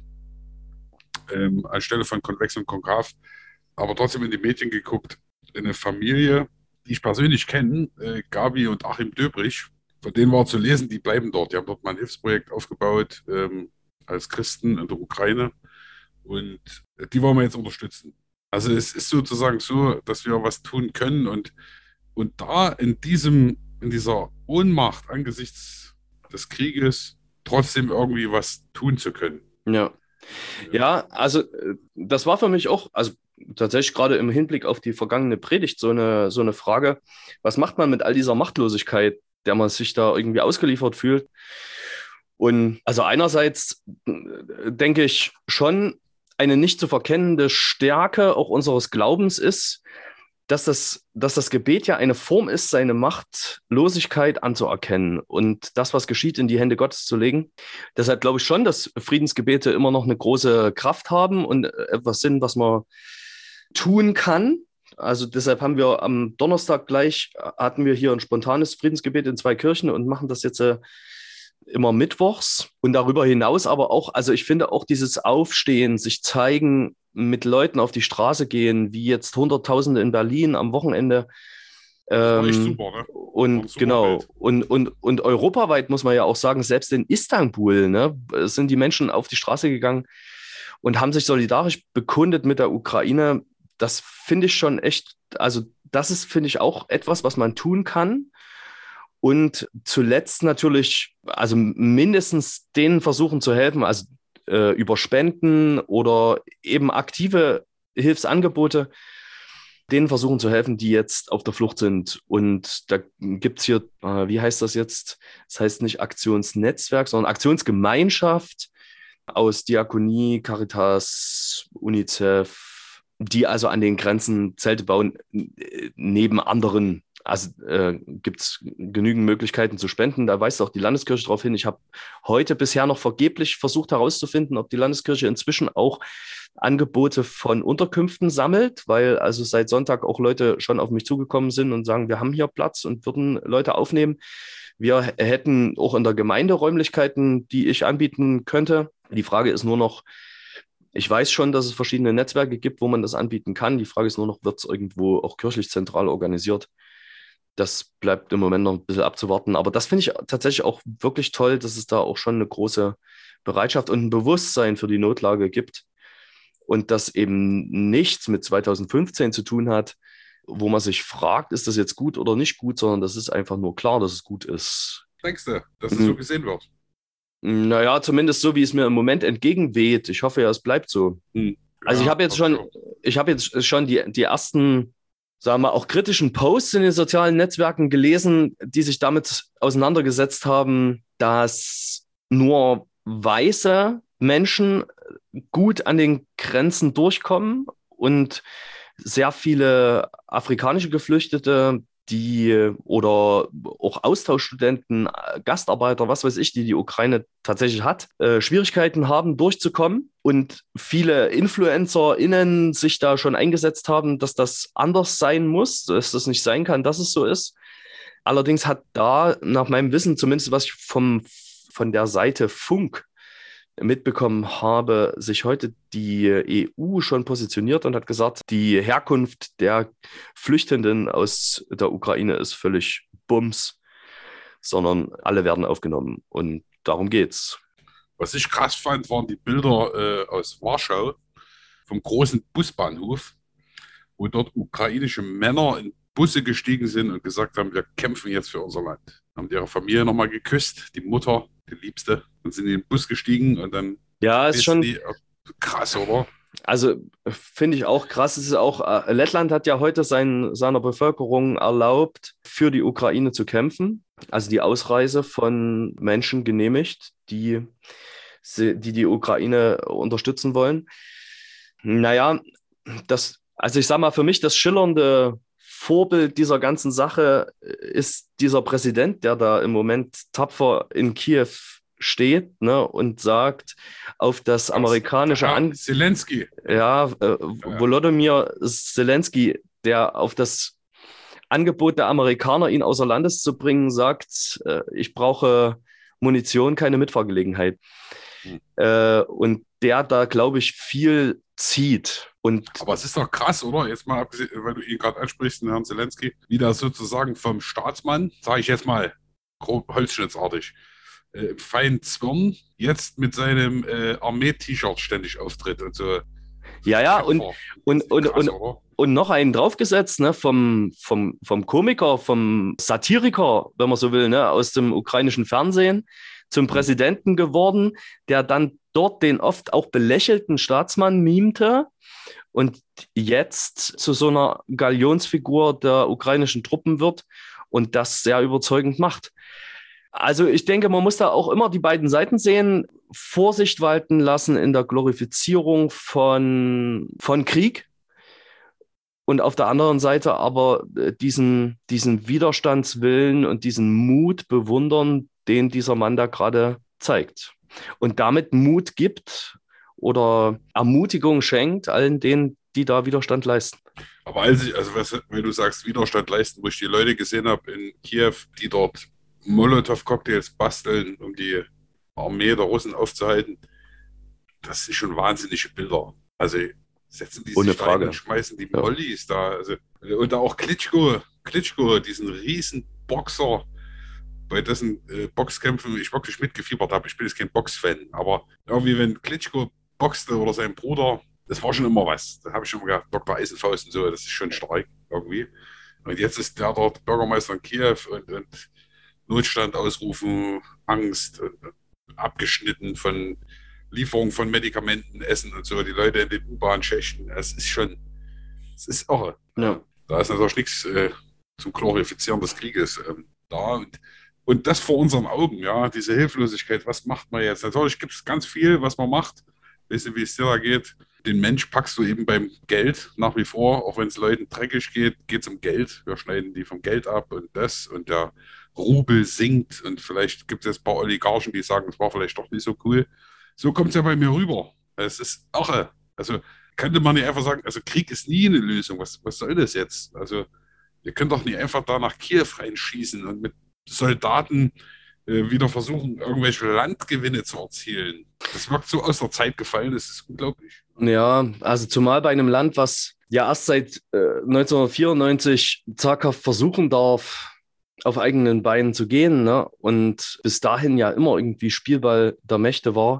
[SPEAKER 2] ähm, anstelle von Convex und Konkav, aber trotzdem in die Medien geguckt, eine Familie, die ich persönlich kenne, äh, Gabi und Achim Döbrich, von denen war zu lesen, die bleiben dort. Die haben dort mal ein Hilfsprojekt aufgebaut ähm, als Christen in der Ukraine und die wollen wir jetzt unterstützen. Also es ist sozusagen so, dass wir was tun können und, und da in diesem, in dieser Ohnmacht angesichts des Krieges trotzdem irgendwie was tun zu können.
[SPEAKER 1] ja. Ja, also äh, das war für mich auch, also tatsächlich gerade im Hinblick auf die vergangene Predigt so eine, so eine Frage, was macht man mit all dieser Machtlosigkeit, der man sich da irgendwie ausgeliefert fühlt? Und also einerseits äh, denke ich schon, eine nicht zu verkennende Stärke auch unseres Glaubens ist, dass das, dass das Gebet ja eine Form ist, seine Machtlosigkeit anzuerkennen und das, was geschieht, in die Hände Gottes zu legen. Deshalb glaube ich schon, dass Friedensgebete immer noch eine große Kraft haben und etwas sind, was man tun kann. Also deshalb haben wir am Donnerstag gleich, hatten wir hier ein spontanes Friedensgebet in zwei Kirchen und machen das jetzt äh, immer mittwochs. Und darüber hinaus aber auch, also ich finde auch dieses Aufstehen, sich zeigen, mit Leuten auf die Straße gehen, wie jetzt Hunderttausende in Berlin am Wochenende.
[SPEAKER 2] Das war echt
[SPEAKER 1] Ähm,
[SPEAKER 2] super, ne? War ein
[SPEAKER 1] und
[SPEAKER 2] super
[SPEAKER 1] genau,
[SPEAKER 2] Bild.
[SPEAKER 1] und, und, und europaweit muss man ja auch sagen, selbst in Istanbul, ne, sind die Menschen auf die Straße gegangen und haben sich solidarisch bekundet mit der Ukraine. Das finde ich schon echt, also das ist, finde ich, auch etwas, was man tun kann. Und zuletzt natürlich, also mindestens denen versuchen zu helfen, also äh, über Spenden oder eben aktive Hilfsangebote, denen versuchen zu helfen, die jetzt auf der Flucht sind. Und da gibt es hier, äh, wie heißt das jetzt? Das heißt nicht Aktionsnetzwerk, sondern Aktionsgemeinschaft aus Diakonie, Caritas, UNICEF, die also an den Grenzen Zelte bauen, neben anderen. Also äh, gibt es genügend Möglichkeiten zu spenden. Da weist auch die Landeskirche darauf hin. Ich habe heute bisher noch vergeblich versucht herauszufinden, ob die Landeskirche inzwischen auch Angebote von Unterkünften sammelt, weil also seit Sonntag auch Leute schon auf mich zugekommen sind und sagen, wir haben hier Platz und würden Leute aufnehmen. Wir hätten auch in der Gemeinde Räumlichkeiten, die ich anbieten könnte. Die Frage ist nur noch, ich weiß schon, dass es verschiedene Netzwerke gibt, wo man das anbieten kann. Die Frage ist nur noch, wird es irgendwo auch kirchlich zentral organisiert? Das bleibt im Moment noch ein bisschen abzuwarten. Aber das finde ich tatsächlich auch wirklich toll, dass es da auch schon eine große Bereitschaft und ein Bewusstsein für die Notlage gibt und das eben nichts mit zwanzig fünfzehn zu tun hat, wo man sich fragt, ist das jetzt gut oder nicht gut, sondern das ist einfach nur klar, dass es gut ist.
[SPEAKER 2] Denkst du, dass es so gesehen wird?
[SPEAKER 1] Naja, zumindest so, wie es mir im Moment entgegenweht. Ich hoffe ja, es bleibt so.
[SPEAKER 2] Hm.
[SPEAKER 1] Also ich
[SPEAKER 2] Ja,
[SPEAKER 1] habe jetzt
[SPEAKER 2] hoffe ich
[SPEAKER 1] schon,
[SPEAKER 2] auch.
[SPEAKER 1] ich habe jetzt schon die, die ersten, sagen wir mal, auch kritischen Posts in den sozialen Netzwerken gelesen, die sich damit auseinandergesetzt haben, dass nur weiße Menschen gut an den Grenzen durchkommen und sehr viele afrikanische Geflüchtete, die oder auch Austauschstudenten, Gastarbeiter, was weiß ich, die die Ukraine tatsächlich hat, äh, Schwierigkeiten haben, durchzukommen. Und viele InfluencerInnen sich da schon eingesetzt haben, dass das anders sein muss, dass das nicht sein kann, dass es so ist. Allerdings hat da, nach meinem Wissen, zumindest was ich vom, von der Seite Funk mitbekommen habe, sich heute die E U schon positioniert und hat gesagt, die Herkunft der Flüchtenden aus der Ukraine ist völlig Bums, sondern alle werden aufgenommen. Und darum geht's.
[SPEAKER 2] Was ich krass fand, waren die Bilder äh, aus Warschau vom großen Busbahnhof, wo dort ukrainische Männer in Busse gestiegen sind und gesagt haben, wir kämpfen jetzt für unser Land. Haben ihre Familie nochmal geküsst, die Mutter, die Liebste, und sind in den Bus gestiegen und dann
[SPEAKER 1] Ja, ist schon
[SPEAKER 2] die, krass, oder?
[SPEAKER 1] Also finde ich auch krass. Es ist auch, äh, Lettland hat ja heute sein, seiner Bevölkerung erlaubt, für die Ukraine zu kämpfen. Also die Ausreise von Menschen genehmigt, die die, die Ukraine unterstützen wollen. Naja, das, also ich sag mal, für mich das schillernde Vorbild dieser ganzen Sache ist dieser Präsident, der da im Moment tapfer in Kiew steht, ne, und sagt, auf das amerikanische
[SPEAKER 2] Herr
[SPEAKER 1] An
[SPEAKER 2] Zelensky.
[SPEAKER 1] ja, äh, Volodymyr Zelensky, der auf das Angebot der Amerikaner, ihn außer Landes zu bringen, sagt, äh, ich brauche Munition, keine Mitfahrgelegenheit.
[SPEAKER 2] Hm.
[SPEAKER 1] Äh, und der da, glaube ich, viel zieht. Und
[SPEAKER 2] Aber es ist doch krass, oder? Jetzt mal abgesehen, weil du ihn gerade ansprichst, den Herrn Zelensky, wie das sozusagen vom Staatsmann, sage ich jetzt mal, grob holzschnittsartig, äh, im feinen Zwirn jetzt mit seinem äh, Armee-T-Shirt ständig auftritt und so.
[SPEAKER 1] ja, ja, und, und, und,
[SPEAKER 2] krass,
[SPEAKER 1] und, und noch einen draufgesetzt, ne, vom, vom, vom Komiker, vom Satiriker, wenn man so will, ne, aus dem ukrainischen Fernsehen zum Präsidenten geworden, der dann dort den oft auch belächelten Staatsmann mimte und jetzt zu so einer Galionsfigur der ukrainischen Truppen wird und das sehr überzeugend macht. Also ich denke, man muss da auch immer die beiden Seiten sehen, Vorsicht walten lassen in der Glorifizierung von, von Krieg und auf der anderen Seite aber diesen, diesen Widerstandswillen und diesen Mut bewundern, den dieser Mann da gerade zeigt. Und damit Mut gibt oder Ermutigung schenkt allen denen, die da Widerstand leisten.
[SPEAKER 2] Aber als ich, also was, wenn du sagst Widerstand leisten, wo ich die Leute gesehen habe in Kiew, die dort Molotow-Cocktails basteln, um die Armee der Russen aufzuhalten, das sind schon wahnsinnige Bilder. Also setzen die
[SPEAKER 1] Ohne
[SPEAKER 2] sich
[SPEAKER 1] Frage.
[SPEAKER 2] rein und schmeißen die
[SPEAKER 1] Ja.
[SPEAKER 2] Mollys da. Also, und da auch Klitschko, Klitschko, diesen riesen Boxer, bei dessen äh, Boxkämpfen ich wirklich mitgefiebert habe. Ich bin jetzt kein Boxfan, aber irgendwie, wenn Klitschko boxte oder sein Bruder, das war schon immer was. Da habe ich schon mal gedacht, Doktor Eisenfaust und so, das ist schon stark irgendwie. Und jetzt ist der dort Bürgermeister in Kiew und, und Notstand ausrufen, Angst, und, und abgeschnitten von Lieferung von Medikamenten, Essen und so, die Leute in den U-Bahn-Schächten, es ist schon, es ist irre.
[SPEAKER 1] Ja.
[SPEAKER 2] Da ist natürlich nichts äh, zum Glorifizieren des Krieges ähm, da und, und das vor unseren Augen, ja, diese Hilflosigkeit, was macht man jetzt? Natürlich gibt es ganz viel, was man macht, wissen, wie es dir da geht. Den Mensch packst du eben beim Geld nach wie vor, auch wenn es Leuten dreckig geht, geht es um Geld. Wir schneiden die vom Geld ab und das und der Rubel sinkt und vielleicht gibt es jetzt ein paar Oligarchen, die sagen, es war vielleicht doch nicht so cool. So kommt es ja bei mir rüber. Es ist irre. Also könnte man nicht einfach sagen, also Krieg ist nie eine Lösung. Was, was soll das jetzt? Also wir können doch nicht einfach da nach Kiew reinschießen und mit Soldaten äh, wieder versuchen, irgendwelche Landgewinne zu erzielen. Das wirkt so aus der Zeit gefallen, das ist unglaublich.
[SPEAKER 1] Ja, also zumal bei einem Land, was ja erst seit äh, neunzehnhundertvierundneunzig zaghaft versuchen darf, auf eigenen Beinen zu gehen, ne? Und bis dahin ja immer irgendwie Spielball der Mächte war.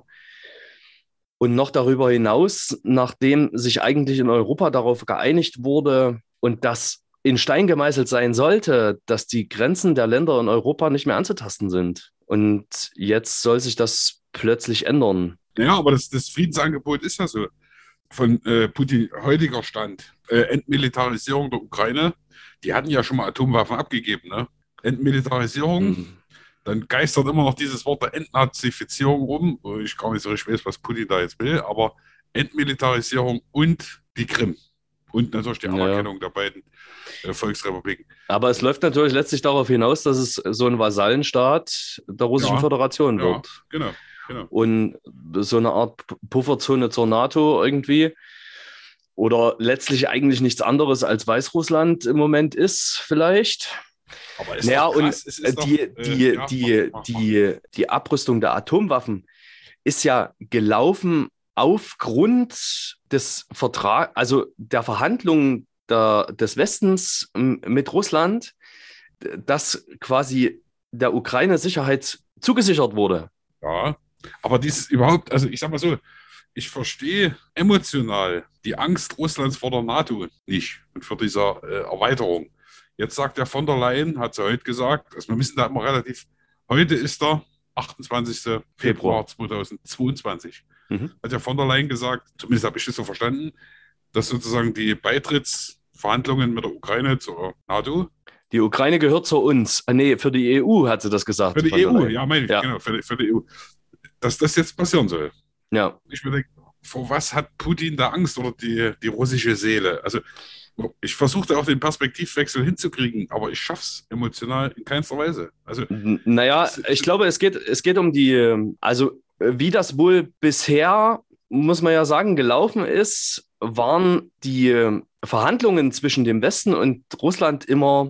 [SPEAKER 1] Und noch darüber hinaus, nachdem sich eigentlich in Europa darauf geeinigt wurde und das in Stein gemeißelt sein sollte, dass die Grenzen der Länder in Europa nicht mehr anzutasten sind. Und jetzt soll sich das plötzlich ändern.
[SPEAKER 2] Ja, aber das, das Friedensangebot ist ja so. Von äh, Putin heutiger Stand, äh, Entmilitarisierung der Ukraine, die hatten ja schon mal Atomwaffen abgegeben, ne? Entmilitarisierung,
[SPEAKER 1] Mhm.
[SPEAKER 2] dann geistert immer noch dieses Wort der Entnazifizierung rum. Ich gar nicht so richtig weiß, was Putin da jetzt will, aber Entmilitarisierung und die Krim. Und natürlich die Anerkennung ja. der beiden äh, Volksrepubliken.
[SPEAKER 1] Aber es läuft natürlich letztlich darauf hinaus, dass es so ein Vasallenstaat der Russischen
[SPEAKER 2] Ja,
[SPEAKER 1] Föderation
[SPEAKER 2] ja,
[SPEAKER 1] wird.
[SPEAKER 2] Genau, genau.
[SPEAKER 1] Und so eine Art Pufferzone zur NATO irgendwie. Oder letztlich eigentlich nichts anderes als Weißrussland im Moment ist, vielleicht.
[SPEAKER 2] Aber ist
[SPEAKER 1] naja,
[SPEAKER 2] doch krass.
[SPEAKER 1] und
[SPEAKER 2] es ist
[SPEAKER 1] die,
[SPEAKER 2] doch,
[SPEAKER 1] die,
[SPEAKER 2] äh, ja,
[SPEAKER 1] die,
[SPEAKER 2] mach, mach,
[SPEAKER 1] die, die Abrüstung der Atomwaffen ist ja gelaufen aufgrund des Vertrags, also der Verhandlungen der, des Westens mit Russland, dass quasi der Ukraine Sicherheit zugesichert wurde.
[SPEAKER 2] Ja, aber dieses überhaupt, also ich sag mal so, ich verstehe emotional die Angst Russlands vor der NATO nicht und vor dieser äh, Erweiterung. Jetzt sagt der von der Leyen, hat sie heute gesagt, also wir müssen da immer relativ, heute ist der achtundzwanzigster Februar zweitausendzweiundzwanzig. Mhm. Hat ja von der Leyen gesagt, zumindest habe ich das so verstanden, dass sozusagen die Beitrittsverhandlungen mit der Ukraine zur NATO.
[SPEAKER 1] Die Ukraine gehört zu uns. Ah, nee, für die E U hat sie das gesagt.
[SPEAKER 2] Für die E U, ja, meine ich,
[SPEAKER 1] ja.
[SPEAKER 2] genau, für die, für die E U. Dass das jetzt passieren soll.
[SPEAKER 1] Ja.
[SPEAKER 2] Ich mir denke, vor was hat Putin da Angst oder die, die russische Seele? Also ich versuchte auch den Perspektivwechsel hinzukriegen, aber ich schaff's emotional in keinster Weise. Also,
[SPEAKER 1] naja, es, ich glaube, es geht, es geht um die, also wie das wohl bisher, muss man ja sagen, gelaufen ist, waren die Verhandlungen zwischen dem Westen und Russland immer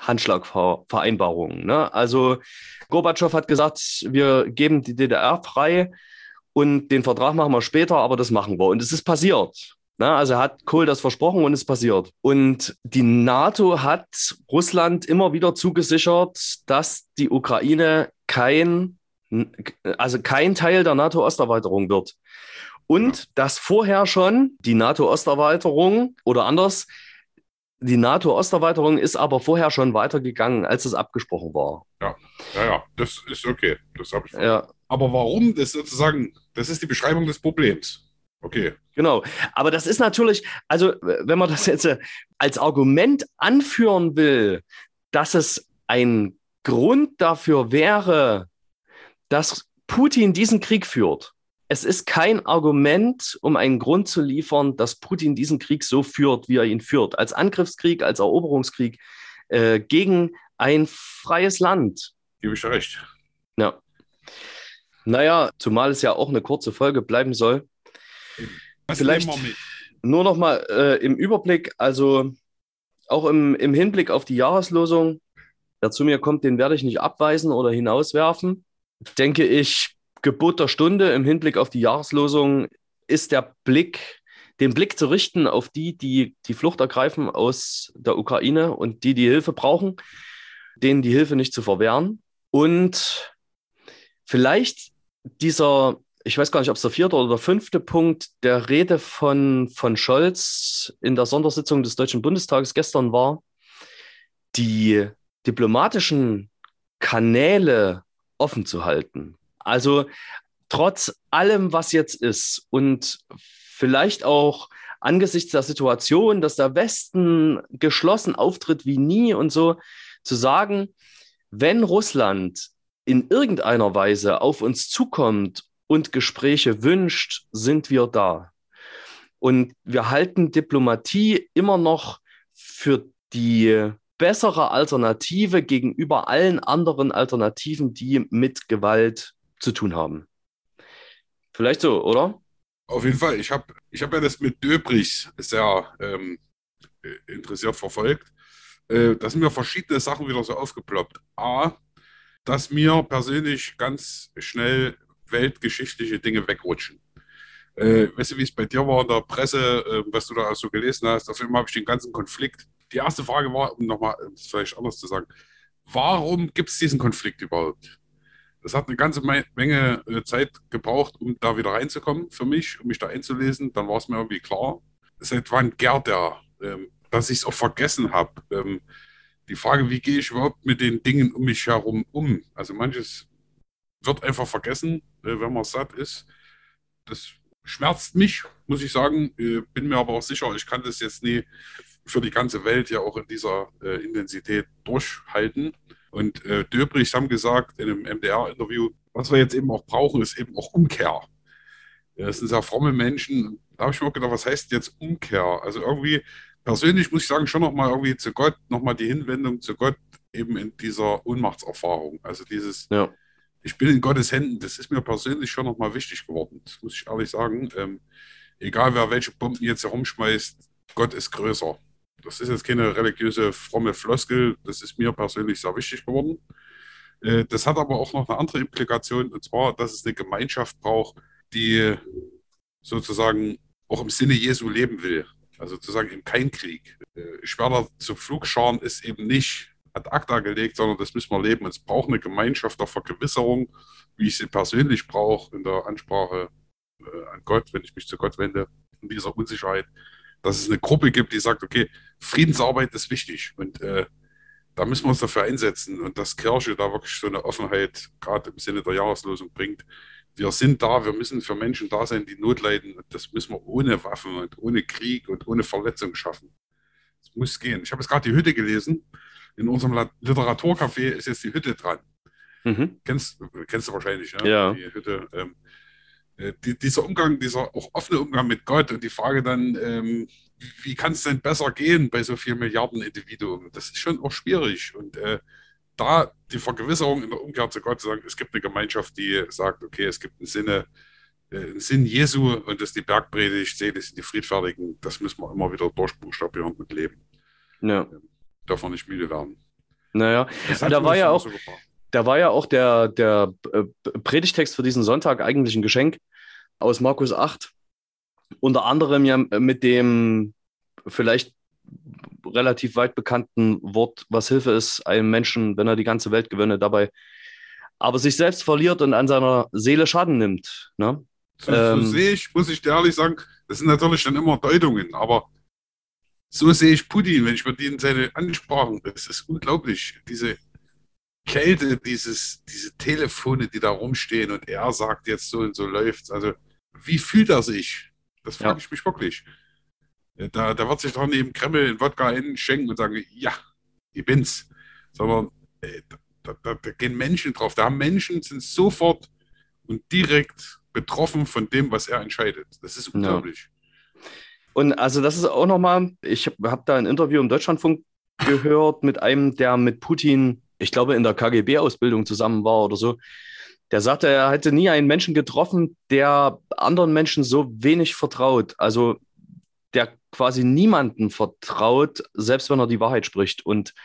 [SPEAKER 1] Handschlagvereinbarungen. Ne? Also Gorbatschow hat gesagt, wir geben die D D R frei und den Vertrag machen wir später, aber das machen wir. Und es ist passiert. Ne? Also hat Kohl das versprochen und es ist passiert. Und die NATO hat Russland immer wieder zugesichert, dass die Ukraine kein, also kein Teil der NATO-Osterweiterung wird. Und ja. dass vorher schon die NATO-Osterweiterung oder anders, die NATO-Osterweiterung ist aber vorher schon weitergegangen, als es abgesprochen war.
[SPEAKER 2] Ja, ja, ja, das ist okay. Das habe ich
[SPEAKER 1] ja.
[SPEAKER 2] Aber warum? Das sozusagen, das ist die Beschreibung des Problems. Okay.
[SPEAKER 1] Genau. Aber das ist natürlich, also wenn man das jetzt als Argument anführen will, dass es ein Grund dafür wäre, dass Putin diesen Krieg führt. Es ist kein Argument, um einen Grund zu liefern, dass Putin diesen Krieg so führt, wie er ihn führt. Als Angriffskrieg, als Eroberungskrieg äh, gegen ein freies Land.
[SPEAKER 2] Gebe ich dir recht.
[SPEAKER 1] Ja. Naja, zumal es ja auch eine kurze Folge bleiben soll.
[SPEAKER 2] Was
[SPEAKER 1] Vielleicht
[SPEAKER 2] nehmen wir mit?
[SPEAKER 1] Nur noch mal äh, im Überblick, also auch im, im Hinblick auf die Jahreslosung, wer zu mir kommt, den werde ich nicht abweisen oder hinauswerfen. Denke ich, Gebot der Stunde im Hinblick auf die Jahreslosung ist der Blick, den Blick zu richten auf die, die die Flucht ergreifen aus der Ukraine und die die Hilfe brauchen, denen die Hilfe nicht zu verwehren. Und vielleicht dieser ich weiß gar nicht, ob es der vierte oder der fünfte Punkt der Rede von, von Scholz in der Sondersitzung des Deutschen Bundestages gestern war, die diplomatischen Kanäle offen zu halten. Also trotz allem, was jetzt ist und vielleicht auch angesichts der Situation, dass der Westen geschlossen auftritt wie nie und so, zu sagen, wenn Russland in irgendeiner Weise auf uns zukommt und Gespräche wünscht, sind wir da. Und wir halten Diplomatie immer noch für die bessere Alternative gegenüber allen anderen Alternativen, die mit Gewalt zu tun haben. Vielleicht so, oder?
[SPEAKER 2] Auf jeden Fall. Ich habe ich hab ja das mit Döbrich sehr ähm, interessiert verfolgt. Äh, da sind mir verschiedene Sachen wieder so aufgeploppt. A, dass mir persönlich ganz schnell weltgeschichtliche Dinge wegrutschen. Äh, weißt du, wie es bei dir war in der Presse, äh, was du da auch so gelesen hast? Auf jeden Fall habe ich den ganzen Konflikt. Die erste Frage war, um nochmal äh, vielleicht anders zu sagen, warum gibt es diesen Konflikt überhaupt? Das hat eine ganze Menge äh, Zeit gebraucht, um da wieder reinzukommen für mich, um mich da einzulesen. Dann war es mir irgendwie klar. Seit wann gärt der, ähm, dass ich es auch vergessen habe. Ähm, die Frage, wie gehe ich überhaupt mit den Dingen um mich herum um? Also manches wird einfach vergessen, äh, wenn man satt ist. Das schmerzt mich, muss ich sagen. Äh, bin mir aber auch sicher, ich kann das jetzt nie für die ganze Welt ja auch in dieser äh, Intensität durchhalten. Und äh, Döbrich haben gesagt in einem M D R-Interview, was wir jetzt eben auch brauchen, ist eben auch Umkehr. Ja, das sind sehr fromme Menschen. Da habe ich mir auch gedacht, was heißt jetzt Umkehr? Also irgendwie, persönlich muss ich sagen, schon nochmal irgendwie zu Gott, nochmal die Hinwendung zu Gott eben in dieser Ohnmachtserfahrung. Also dieses,
[SPEAKER 1] Ja.
[SPEAKER 2] ich bin in Gottes Händen, das ist mir persönlich schon nochmal wichtig geworden. Das muss ich ehrlich sagen. Ähm, egal wer welche Bomben jetzt herumschmeißt, Gott ist größer. Das ist jetzt keine religiöse, fromme Floskel. Das ist mir persönlich sehr wichtig geworden. Äh, das hat aber auch noch eine andere Implikation, und zwar, dass es eine Gemeinschaft braucht, die sozusagen auch im Sinne Jesu leben will. Also sozusagen eben kein Krieg. Äh, Schwerter zu Pflugscharen ist eben nicht ad acta gelegt, sondern das müssen wir leben. Es braucht eine Gemeinschaft der Vergewisserung, wie ich sie persönlich brauche in der Ansprache äh, an Gott, wenn ich mich zu Gott wende, in dieser Unsicherheit, dass es eine Gruppe gibt, die sagt, okay, Friedensarbeit ist wichtig und äh, da müssen wir uns dafür einsetzen und dass Kirche da wirklich so eine Offenheit gerade im Sinne der Jahreslosung bringt. Wir sind da, wir müssen für Menschen da sein, die Not leiden und das müssen wir ohne Waffen und ohne Krieg und ohne Verletzung schaffen. Es muss gehen. Ich habe jetzt gerade die Hütte gelesen. In unserem Literaturcafé ist jetzt die Hütte dran.
[SPEAKER 1] Mhm.
[SPEAKER 2] Kennst, kennst du wahrscheinlich, ne?
[SPEAKER 1] Ja.
[SPEAKER 2] Die Hütte. Ähm, die, dieser Umgang, dieser auch offene Umgang mit Gott und die Frage dann, ähm, wie kann es denn besser gehen bei so vielen Milliarden Individuen? Das ist schon auch schwierig. Und äh, da die Vergewisserung in der Umkehr zu Gott zu sagen, es gibt eine Gemeinschaft, die sagt, okay, es gibt einen Sinne, äh, einen Sinn Jesu und das ist die Bergpredigt, selig sind die Friedfertigen, das müssen wir immer wieder durchbuchstabieren und leben.
[SPEAKER 1] Ja.
[SPEAKER 2] Ähm, darf man nicht müde werden.
[SPEAKER 1] Naja, da war ja auch, da war ja auch der, der Predigtext für diesen Sonntag eigentlich ein Geschenk aus Markus acht. Unter anderem ja mit dem vielleicht relativ weit bekannten Wort, was Hilfe ist einem Menschen, wenn er die ganze Welt gewinne, dabei aber sich selbst verliert und an seiner Seele Schaden nimmt. Ne?
[SPEAKER 2] So,
[SPEAKER 1] ähm,
[SPEAKER 2] so sehe ich, muss ich dir ehrlich sagen, das sind natürlich dann immer Deutungen, aber so sehe ich Putin, wenn ich mit ihnen seine Ansprachen, das ist unglaublich, diese Kälte, dieses, diese Telefone, die da rumstehen und er sagt jetzt so und so läuft's. Also wie fühlt er sich? Das frage
[SPEAKER 1] ja.
[SPEAKER 2] ich mich wirklich. Da, da wird sich doch neben Kreml in Wodka einschenken und sagen, ja, ich bin's. Sondern ey, da, da, da gehen Menschen drauf. Da haben Menschen, sind sofort und direkt betroffen von dem, was er entscheidet. Das ist unglaublich.
[SPEAKER 1] Ja. Und also das ist auch nochmal, ich habe da ein Interview im Deutschlandfunk gehört mit einem, der mit Putin, ich glaube, in der K G B-Ausbildung zusammen war oder so. Der sagte, er hätte nie einen Menschen getroffen, der anderen Menschen so wenig vertraut. Also der quasi niemanden vertraut, selbst wenn er die Wahrheit spricht. Und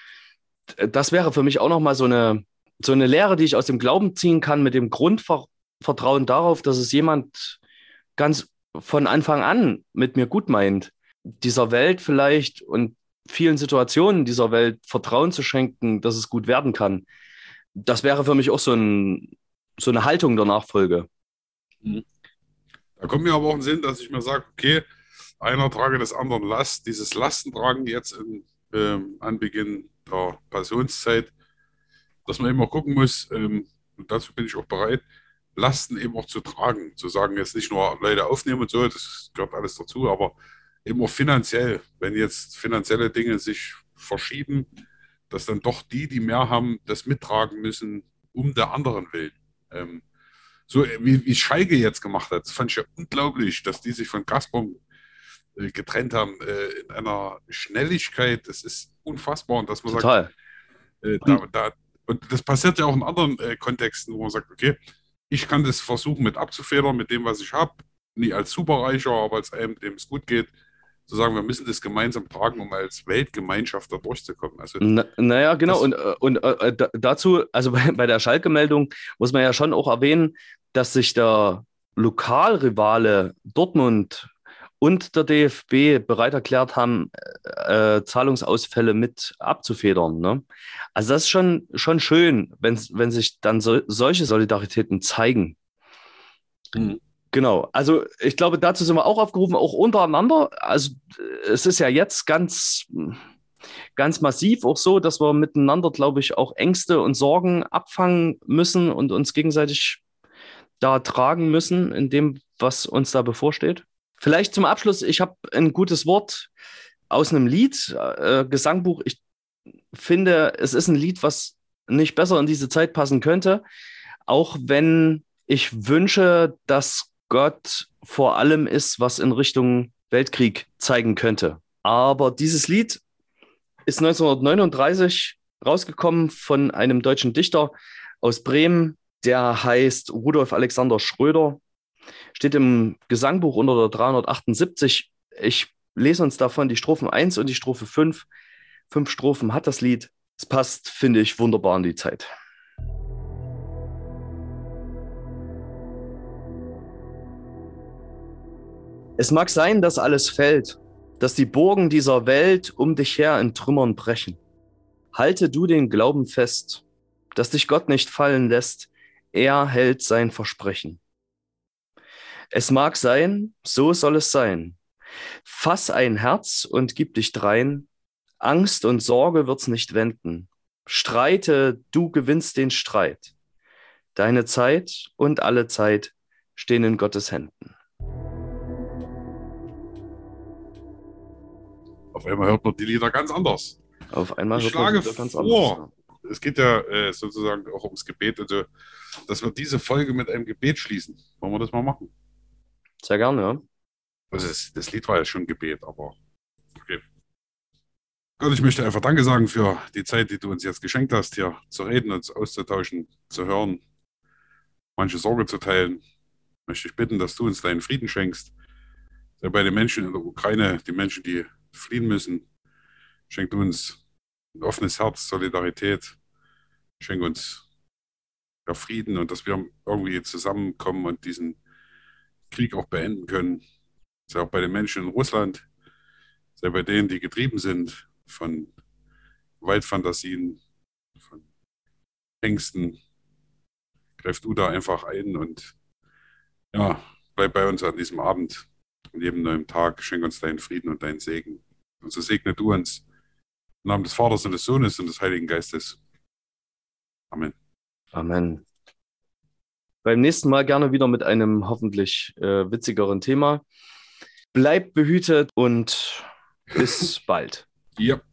[SPEAKER 1] das wäre für mich auch nochmal so eine, so eine Lehre, die ich aus dem Glauben ziehen kann, mit dem Grundvertrauen darauf, dass es jemand ganz von Anfang an mit mir gut meint, dieser Welt vielleicht und vielen Situationen dieser Welt Vertrauen zu schenken, dass es gut werden kann. Das wäre für mich auch so, ein, so eine Haltung der Nachfolge.
[SPEAKER 2] Mhm. Da kommt mir aber auch ein Sinn, dass ich mir sage, okay, einer trage des anderen Last, dieses Lastentragen jetzt in, ähm, Anbeginn der Passionszeit, dass man immer gucken muss, ähm, und dazu bin ich auch bereit, Lasten eben auch zu tragen. Zu sagen, jetzt nicht nur Leute aufnehmen und so, das gehört alles dazu, aber eben auch finanziell, wenn jetzt finanzielle Dinge sich verschieben, dass dann doch die, die mehr haben, das mittragen müssen, um der anderen willen. Ähm, so wie, wie Schalke jetzt gemacht hat, das fand ich ja unglaublich, dass die sich von Gazprom äh, getrennt haben, äh, in einer Schnelligkeit, das ist unfassbar. Und dass man sagt,
[SPEAKER 1] Total.
[SPEAKER 2] äh,
[SPEAKER 1] Und
[SPEAKER 2] da, da, und das passiert ja auch in anderen äh, Kontexten, wo man sagt, okay, ich kann das versuchen mit abzufedern, mit dem, was ich habe, nie als Superreicher, aber als einem, dem es gut geht, zu sagen, wir müssen das gemeinsam tragen, um als Weltgemeinschaft da durchzukommen. Also
[SPEAKER 1] na, naja, genau.
[SPEAKER 2] das,
[SPEAKER 1] Und, äh, und äh, da- dazu, also bei, bei der Schalke-Meldung muss man ja schon auch erwähnen, dass sich der Lokalrivale Dortmund und der D F B bereit erklärt haben, äh, Zahlungsausfälle mit abzufedern. Ne? Also das ist schon, schon schön, wenn, wenn sich dann so, solche Solidaritäten zeigen.
[SPEAKER 2] hm,
[SPEAKER 1] Genau, also ich glaube, dazu sind wir auch aufgerufen, auch untereinander. Also äh, es ist ja jetzt ganz, ganz massiv auch so, dass wir miteinander, glaube ich, auch Ängste und Sorgen abfangen müssen und uns gegenseitig da tragen müssen in dem, was uns da bevorsteht. Vielleicht zum Abschluss, ich habe ein gutes Wort aus einem Lied, äh, Gesangbuch. Ich finde, es ist ein Lied, was nicht besser in diese Zeit passen könnte, auch wenn ich wünsche, dass Gott vor allem ist, was in Richtung Weltkrieg zeigen könnte. Aber dieses Lied ist neunzehnhundertneununddreißig rausgekommen von einem deutschen Dichter aus Bremen, der heißt Rudolf Alexander Schröder, steht im Gesangbuch unter der dreihundertachtundsiebzig. Ich lese uns davon die Strophen eins und die Strophe fünf. Fünf Strophen hat das Lied. Es passt, finde ich, wunderbar in die Zeit. Es mag sein, dass alles fällt, dass die Burgen dieser Welt um dich her in Trümmern brechen. Halte du den Glauben fest, dass dich Gott nicht fallen lässt, er hält sein Versprechen. Es mag sein, so soll es sein. Fass ein Herz und gib dich drein, Angst und Sorge wird's nicht wenden. Streite, du gewinnst den Streit. Deine Zeit und alle Zeit stehen in Gottes Händen.
[SPEAKER 2] auf einmal hört man die Lieder ganz anders.
[SPEAKER 1] Auf einmal
[SPEAKER 2] Ich
[SPEAKER 1] hört man
[SPEAKER 2] schlage
[SPEAKER 1] wieder ganz
[SPEAKER 2] vor,
[SPEAKER 1] anders.
[SPEAKER 2] es geht ja äh, sozusagen auch ums Gebet, also, dass wir diese Folge mit einem Gebet schließen. Wollen wir das mal machen?
[SPEAKER 1] Sehr gerne, ja.
[SPEAKER 2] Also das, das Lied war ja schon Gebet, aber okay. Gott, ich möchte einfach Danke sagen für die Zeit, die du uns jetzt geschenkt hast, hier zu reden, uns auszutauschen, zu hören, manche Sorge zu teilen. Möchte ich bitten, dass du uns deinen Frieden schenkst. Sei bei den Menschen in der Ukraine, die Menschen, die fliehen müssen. Schenk uns ein offenes Herz, Solidarität. Schenk uns ja, Frieden und dass wir irgendwie zusammenkommen und diesen Krieg auch beenden können. Sei auch bei den Menschen in Russland, sei bei denen, die getrieben sind von Waldfantasien, von Ängsten. Greif du da einfach ein und ja, bleib bei uns an diesem Abend und jedem neuen Tag. Schenk uns deinen Frieden und deinen Segen. Und so segne du uns im Namen des Vaters und des Sohnes und des Heiligen Geistes. Amen.
[SPEAKER 1] Amen. Beim nächsten Mal gerne wieder mit einem hoffentlich äh, witzigeren Thema. Bleibt behütet und bis bald.
[SPEAKER 2] Ja.